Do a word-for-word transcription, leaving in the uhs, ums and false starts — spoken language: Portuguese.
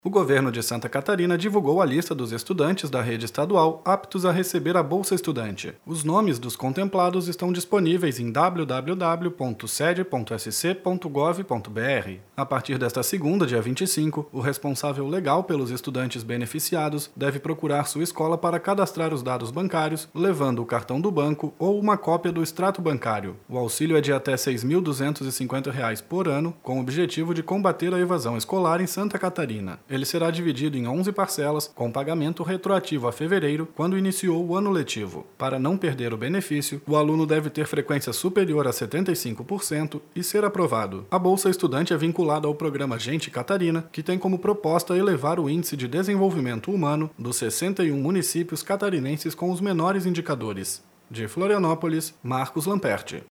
O governo de Santa Catarina divulgou a lista dos estudantes da rede estadual aptos a receber a Bolsa Estudante. Os nomes dos contemplados estão disponíveis em w w w ponto sede ponto s c ponto gov ponto b r. A partir desta segunda, dia vinte e cinco, o responsável legal pelos estudantes beneficiados deve procurar sua escola para cadastrar os dados bancários, levando o cartão do banco ou uma cópia do extrato bancário. O auxílio é de até seis mil duzentos e cinquenta reais por ano, com o objetivo de combater a evasão escolar em Santa Catarina. Ele será dividido em onze parcelas, com pagamento retroativo a fevereiro, quando iniciou o ano letivo. Para não perder o benefício, o aluno deve ter frequência superior a setenta e cinco por cento e ser aprovado. A Bolsa Estudante é vinculada ao programa Gente Catarina, que tem como proposta elevar o índice de desenvolvimento humano dos sessenta e um municípios catarinenses com os menores indicadores. De Florianópolis, Marcos Lamperti.